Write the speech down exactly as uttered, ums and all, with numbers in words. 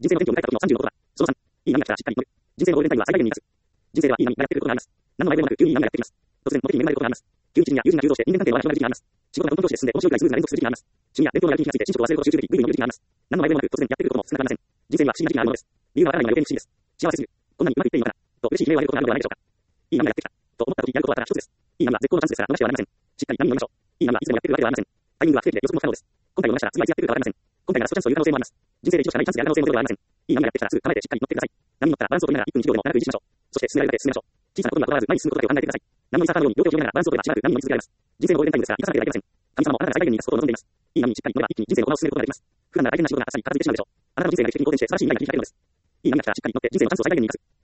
人生の転機を迎えた時のさんじゅうのことだ。そのさん、いい波が来たらしっかり乗る。人生のゴールデンタイムは最大限に生かす。人生ではいい波がやってくることがあります。何の迷いもなく急にいい波がやってきます。突然、モテに恵まれることがあります。急に知人や友人が誘導して人間関係を荒らしてもらえる時期があります。仕事が本当として進んで面白いくらいスムーズな連続する時期があります。趣味や勉強のやる気に気がついて進捗を忘れることを集中でき、ぐいぐい伸びる時があります。何の迷いもなく突然やってくることも少なくありません。人生には不思議な時期があるものです。理由がわからないのが余計に不思議です。幸せすぎる。こんなにうまくいっていいのかな。と嬉しい悲鳴を上げることがあるのではないでしょうか。いい波がやってきた。と思った時にやることはただ一つです。いい波は絶好のチャンスですから逃してはなりません。しっかり波に乗りましょう。いい波はいつでもやってくるわけではありません。タイミングは不定期で予測も不可能です。今回を逃したら次はいつやってくるかわかりません。今回がラストチャンスという可能性もあります。人生で一度しかないチャンスやる可能性もゼロではありません。いい波がやってきたらすぐ構えてしっかり乗ってください。波に乗ったらバランスを取りながらいっぷんいちびょうでも長く維持しましょう。そして進められるだけ進めましょう。小さなことにはこだわらず前に進むことだけを考えてください。波のサーカーのように両手を広げながらバランスを取ればしばらく波に乗り続けられます。人生のゴールデンタイムですから生かさなければいけません。神様もあなたが最大限に生かすことを望んでいます。いい波にしっかり乗れば一気に人生の駒を進めることができます。普段なら大変な仕事が朝に片付いてしまうでしょう。あなたの人生が劇的に好転して素晴らしい未来が切り開けるのです。いい波が来たらしっかり乗って人生のチャンスを最大限に生かす。